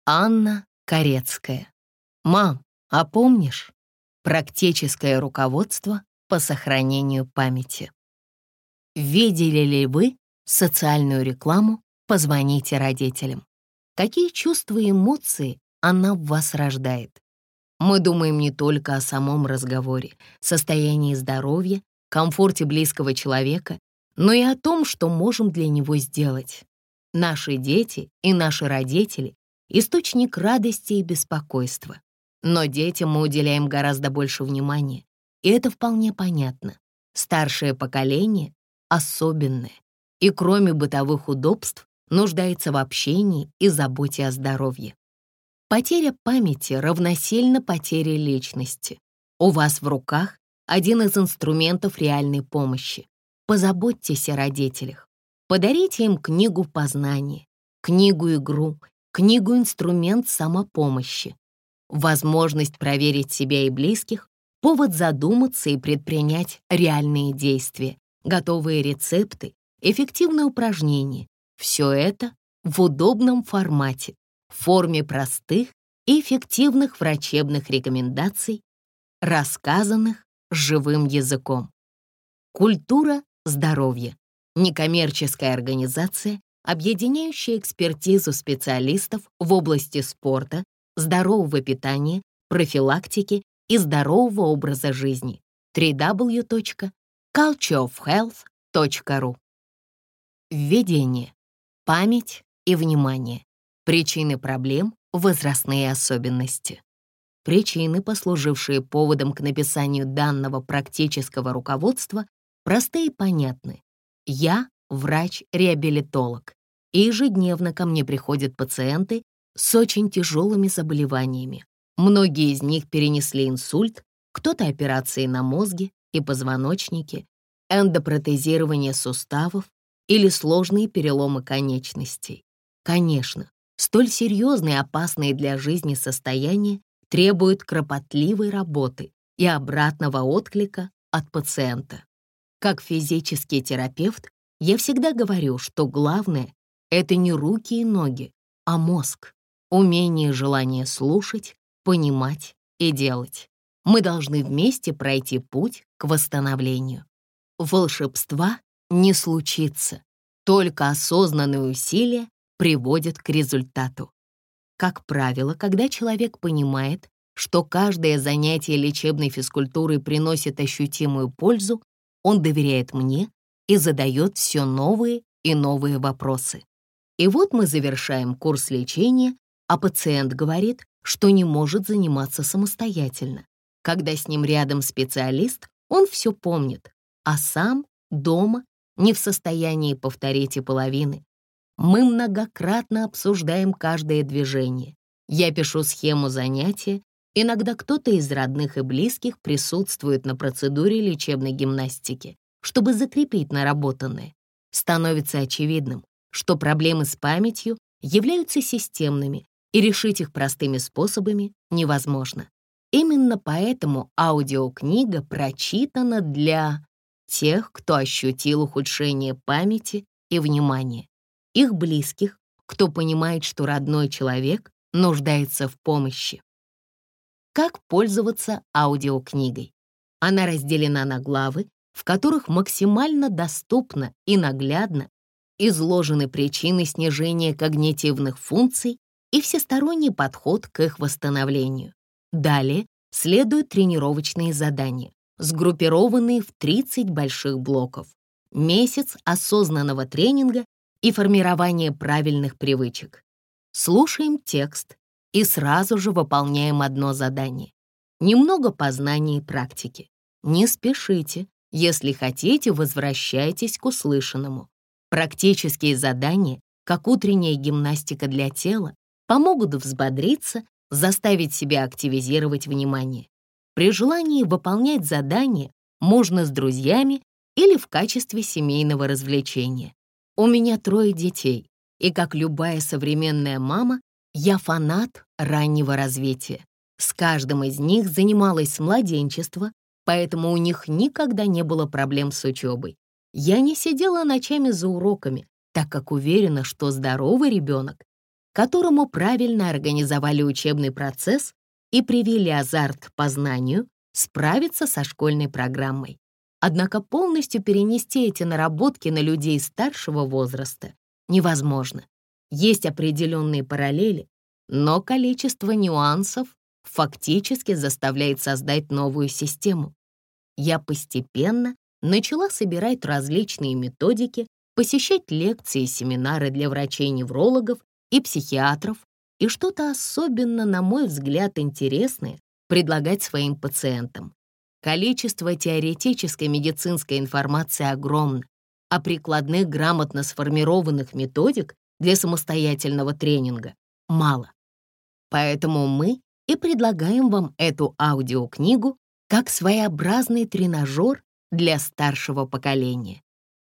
Анна Корецкая. «Мам, а помнишь?» Практическое руководство по сохранению памяти. Видели ли вы социальную рекламу «Позвоните родителям»? Какие чувства и эмоции она в вас рождает? Мы думаем не только о самом разговоре, состоянии здоровья, комфорте близкого человека, но и о том, что можем для него сделать. Наши дети и наши родители — источник радости и беспокойства. Но детям мы уделяем гораздо больше внимания, и это вполне понятно. Старшее поколение особенное, и кроме бытовых удобств нуждается в общении и заботе о здоровье. Потеря памяти равносильно потере личности. У вас в руках один из инструментов реальной помощи. Позаботьтесь о родителях. Подарите им книгу познания, книгу-игру, книгу-инструмент самопомощи. Возможность проверить себя и близких, повод задуматься и предпринять реальные действия, готовые рецепты, эффективные упражнения. Все это в удобном формате, в форме простых и эффективных врачебных рекомендаций, рассказанных живым языком. Культура здоровья. Некоммерческая организация, объединяющая экспертизу специалистов в области спорта, здорового питания, профилактики и здорового образа жизни. www.cultureofhealth.ru. Введение. Память и внимание. Причины проблем, возрастные особенности. Причины, послужившие поводом к написанию данного практического руководства, просты и понятны. Я врач-реабилитолог, и ежедневно ко мне приходят пациенты с очень тяжелыми заболеваниями. Многие из них перенесли инсульт, кто-то операции на мозге и позвоночнике, эндопротезирование суставов или сложные переломы конечностей. Конечно, столь серьезные и опасные для жизни состояния требуют кропотливой работы и обратного отклика от пациента. Как физический терапевт, я всегда говорю, что главное — это не руки и ноги, а мозг, умение и желание слушать, понимать и делать. Мы должны вместе пройти путь к восстановлению. Волшебства не случится, только осознанные усилия приводят к результату. Как правило, когда человек понимает, что каждое занятие лечебной физкультурой приносит ощутимую пользу, он доверяет мне и задает все новые и новые вопросы. И вот мы завершаем курс лечения, а пациент говорит, что не может заниматься самостоятельно. Когда с ним рядом специалист, он все помнит, а сам дома не в состоянии повторить и половины. Мы многократно обсуждаем каждое движение. Я пишу схему занятия. Иногда кто-то из родных и близких присутствует на процедуре лечебной гимнастики, чтобы закрепить наработанное. Становится очевидным, что проблемы с памятью являются системными, и решить их простыми способами невозможно. Именно поэтому аудиокнига прочитана для тех, кто ощутил ухудшение памяти и внимания, их близких, кто понимает, что родной человек нуждается в помощи. Как пользоваться аудиокнигой? Она разделена на главы, в которых максимально доступно и наглядно изложены причины снижения когнитивных функций и всесторонний подход к их восстановлению. Далее следуют тренировочные задания, сгруппированные в 30 больших блоков, месяц осознанного тренинга и формирования правильных привычек. Слушаем текст и сразу же выполняем одно задание. Немного познаний и практики. Не спешите, если хотите, возвращайтесь к услышанному. Практические задания, как утренняя гимнастика для тела, помогут взбодриться, заставить себя активизировать внимание. При желании выполнять задания можно с друзьями или в качестве семейного развлечения. У меня 3 детей, и как любая современная мама, я фанат раннего развития. С каждым из них занималась с младенчества, поэтому у них никогда не было проблем с учебой. Я не сидела ночами за уроками, так как уверена, что здоровый ребенок которому правильно организовали учебный процесс и привили азарт к познанию, справиться со школьной программой. Однако полностью перенести эти наработки на людей старшего возраста невозможно. Есть определенные параллели, но количество нюансов фактически заставляет создать новую систему. Я постепенно начала собирать различные методики, посещать лекции и семинары для врачей-неврологов и психиатров и что-то особенно, на мой взгляд, интересное предлагать своим пациентам. Количество теоретической медицинской информации огромно, а прикладных грамотно сформированных методик для самостоятельного тренинга мало. Поэтому мы и предлагаем вам эту аудиокнигу как своеобразный тренажер для старшего поколения.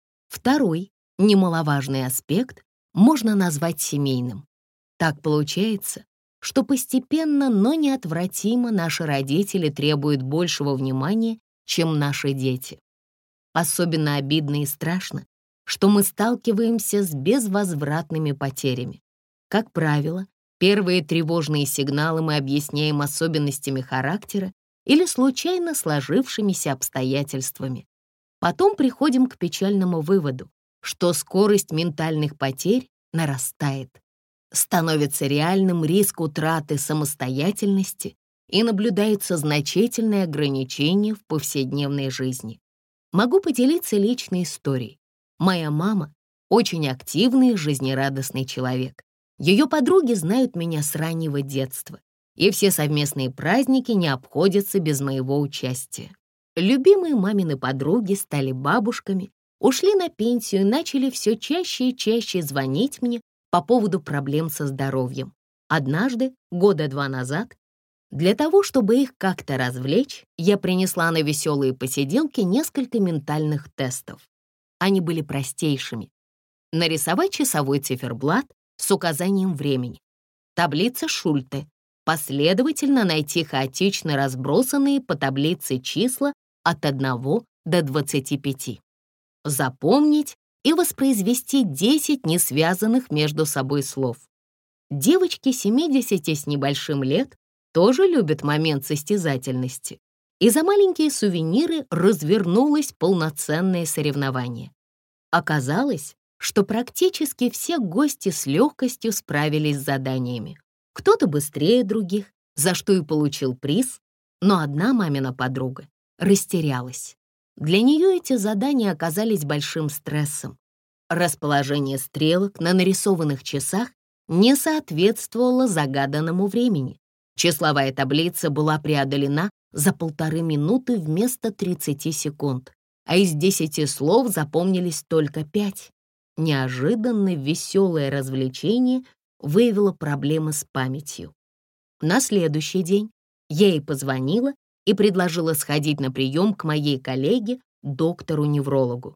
Второй, немаловажный аспект можно назвать семейным. Так получается, что постепенно, но неотвратимо наши родители требуют большего внимания, чем наши дети. Особенно обидно и страшно, что мы сталкиваемся с безвозвратными потерями. Как правило, первые тревожные сигналы мы объясняем особенностями характера или случайно сложившимися обстоятельствами. Потом приходим к печальному выводу, что скорость ментальных потерь нарастает. Становится реальным риск утраты самостоятельности и наблюдается значительное ограничение в повседневной жизни. Могу поделиться личной историей. Моя мама очень активный и жизнерадостный человек. Ее подруги знают меня с раннего детства, и все совместные праздники не обходятся без моего участия. Любимые мамины подруги стали бабушками, ушли на пенсию и начали все чаще и чаще звонить мне по поводу проблем со здоровьем. Однажды, года 2 назад, для того, чтобы их как-то развлечь, я принесла на веселые посиделки несколько ментальных тестов. Они были простейшими. Нарисовать часовой циферблат с указанием времени, таблица Шульте, последовательно найти хаотично разбросанные по таблице числа от 1 до 25, запомнить и воспроизвести 10 несвязанных между собой слов. Девочки 70 с небольшим лет тоже любят момент состязательности, и за маленькие сувениры развернулось полноценное соревнование. Оказалось, что практически все гости с легкостью справились с заданиями. Кто-то быстрее других, за что и получил приз, но одна мамина подруга растерялась. Для нее эти задания оказались большим стрессом. Расположение стрелок на нарисованных часах не соответствовало загаданному времени. Числовая таблица была преодолена за 1,5 минуты вместо 30 секунд, а из 10 слов запомнились только 5. Неожиданно веселое развлечение выявило проблемы с памятью. На следующий день я ей позвонила и предложила сходить на прием к моей коллеге, доктору-неврологу.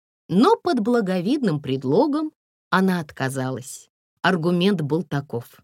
Но под благовидным предлогом она отказалась. Аргумент был таков: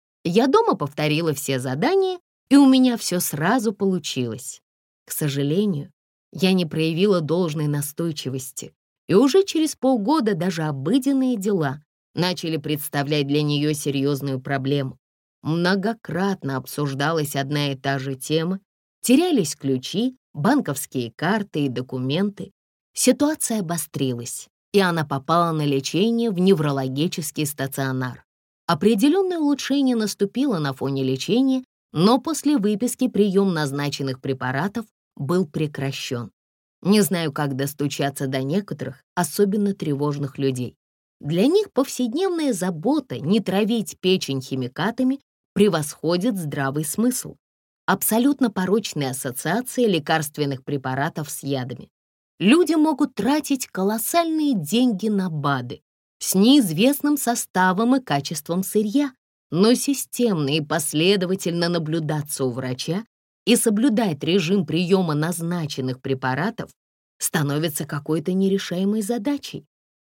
я дома повторила все задания, и у меня все сразу получилось. К сожалению, я не проявила должной настойчивости, и уже через полгода даже обыденные дела начали представлять для нее серьезную проблему. Многократно обсуждалась одна и та же тема, терялись ключи, банковские карты и документы. Ситуация обострилась, и она попала на лечение в неврологический стационар. Определенное улучшение наступило на фоне лечения, но после выписки прием назначенных препаратов был прекращен. Не знаю, как достучаться до некоторых, особенно тревожных людей. Для них повседневная забота не травить печень химикатами превосходит здравый смысл. Абсолютно порочные ассоциации лекарственных препаратов с ядами. Люди могут тратить колоссальные деньги на БАДы с неизвестным составом и качеством сырья, но системно и последовательно наблюдаться у врача и соблюдать режим приема назначенных препаратов становится какой-то нерешаемой задачей.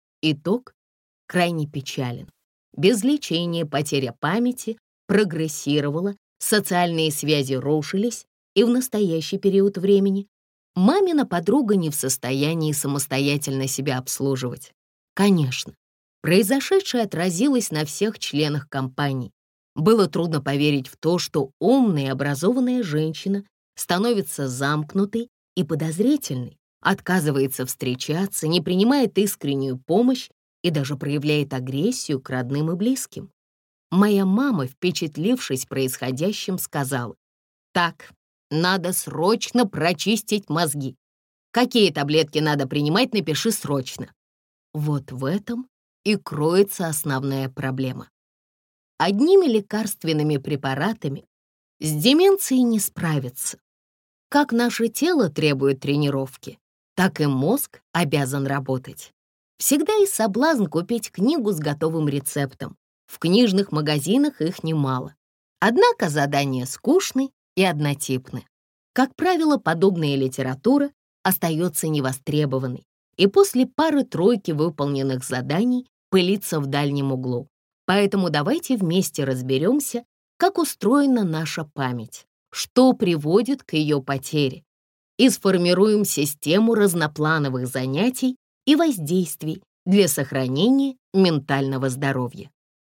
Итог крайне печален. Без лечения потеря памяти прогрессировала, социальные связи рушились, и в настоящий период времени мамина подруга не в состоянии самостоятельно себя обслуживать. Конечно, Произошедшее отразилось на всех членах компании. Было трудно поверить в то, что умная и образованная женщина становится замкнутой и подозрительной, отказывается встречаться, не принимает искреннюю помощь и даже проявляет агрессию к родным и близким. Моя мама, впечатлившись происходящим, сказала: «Так, надо срочно прочистить мозги. Какие таблетки надо принимать, напиши срочно». Вот в этом и кроется основная проблема. Одними лекарственными препаратами с деменцией не справиться. Как наше тело требует тренировки, так и мозг обязан работать. Всегда есть соблазн купить книгу с готовым рецептом. В книжных магазинах их немало. Однако задания скучны и однотипны. Как правило, подобная литература остается невостребованной и после пары-тройки выполненных заданий пылится в дальнем углу. Поэтому давайте вместе разберемся, как устроена наша память, что приводит к ее потере, и сформируем систему разноплановых занятий и воздействий для сохранения ментального здоровья.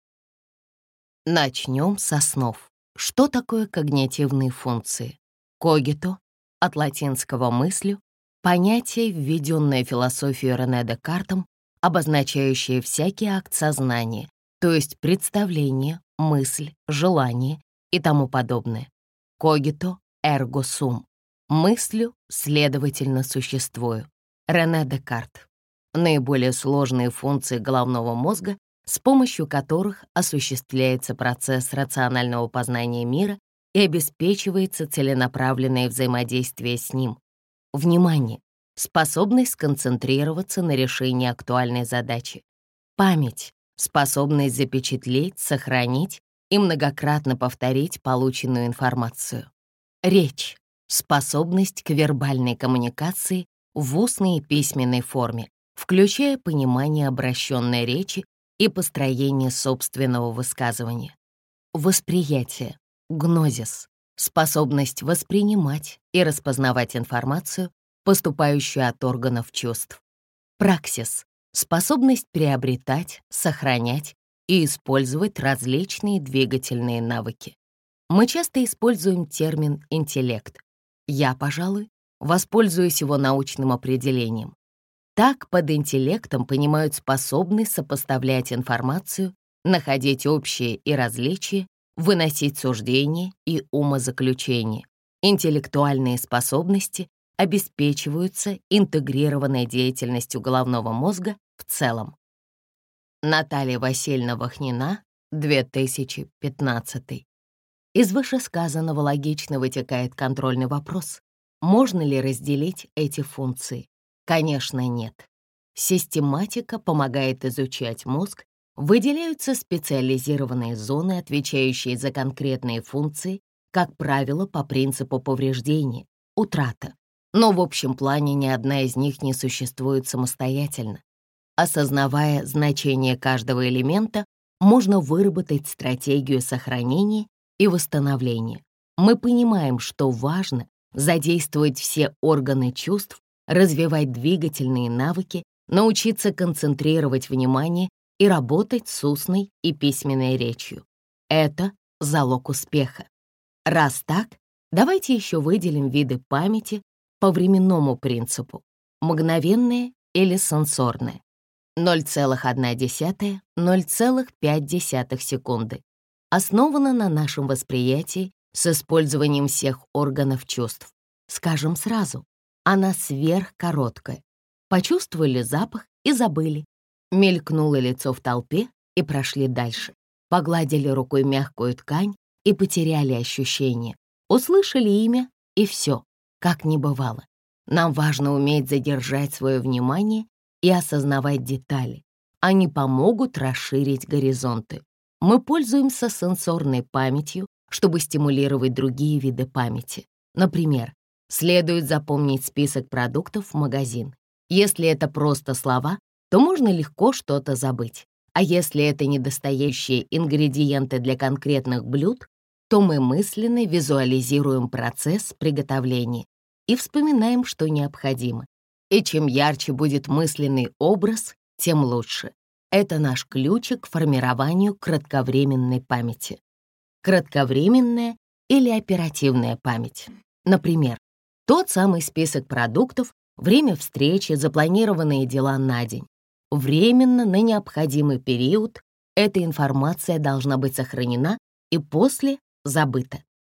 Начнем со снов. Что такое когнитивные функции? Когито, от латинского «мыслю», понятие, введенное в философию Рене Декартом, обозначающее всякий акт сознания, то есть представление, мысль, желание и тому подобное. Когито эрго сум. Мыслю, следовательно, существую. Рене Декарт. Наиболее сложные функции головного мозга, с помощью которых осуществляется процесс рационального познания мира и обеспечивается целенаправленное взаимодействие с ним. Внимание! Способность сконцентрироваться на решении актуальной задачи. Память — способность запечатлеть, сохранить и многократно повторить полученную информацию. Речь — способность к вербальной коммуникации в устной и письменной форме, включая понимание обращенной речи и построение собственного высказывания. Восприятие — гнозис, способность воспринимать и распознавать информацию, поступающую от органов чувств. Праксис — способность приобретать, сохранять и использовать различные двигательные навыки. Мы часто используем термин «интеллект». Я, пожалуй, воспользуюсь его научным определением. Так, под интеллектом понимают способность сопоставлять информацию, находить общие и различия, выносить суждения и умозаключения. Интеллектуальные способности обеспечиваются интегрированной деятельностью головного мозга в целом. Наталья Васильевна Вахнина, 2015. Из вышесказанного логично вытекает контрольный вопрос. Можно ли разделить эти функции? Конечно, нет. Систематика помогает изучать мозг, выделяются специализированные зоны, отвечающие за конкретные функции, как правило, по принципу повреждения, утрата. Но в общем плане ни одна из них не существует самостоятельно. Осознавая значение каждого элемента, можно выработать стратегию сохранения и восстановления. Мы понимаем, что важно задействовать все органы чувств, развивать двигательные навыки, научиться концентрировать внимание и работать с устной и письменной речью. Это залог успеха. Раз так, давайте еще выделим виды памяти по временному принципу: мгновенное или сенсорное. 0,1, 0,5 секунды. Основана на нашем восприятии с использованием всех органов чувств. Скажем сразу, она сверхкороткая. Почувствовали запах и забыли. Мелькнуло лицо в толпе и прошли дальше. Погладили рукой мягкую ткань и потеряли ощущение. Услышали имя и все, как не бывало. Нам важно уметь задержать свое внимание и осознавать детали. Они помогут расширить горизонты. Мы пользуемся сенсорной памятью, чтобы стимулировать другие виды памяти. Например, следует запомнить список продуктов в магазин. Если это просто слова, то можно легко что-то забыть. А если это недостающие ингредиенты для конкретных блюд, то мы мысленно визуализируем процесс приготовления и вспоминаем, что необходимо. И чем ярче будет мысленный образ, тем лучше. Это наш ключик к формированию кратковременной памяти. Кратковременная или оперативная память. Например, тот самый список продуктов, время встречи, запланированные дела на день. Временно на необходимый период эта информация должна быть сохранена и после забыта.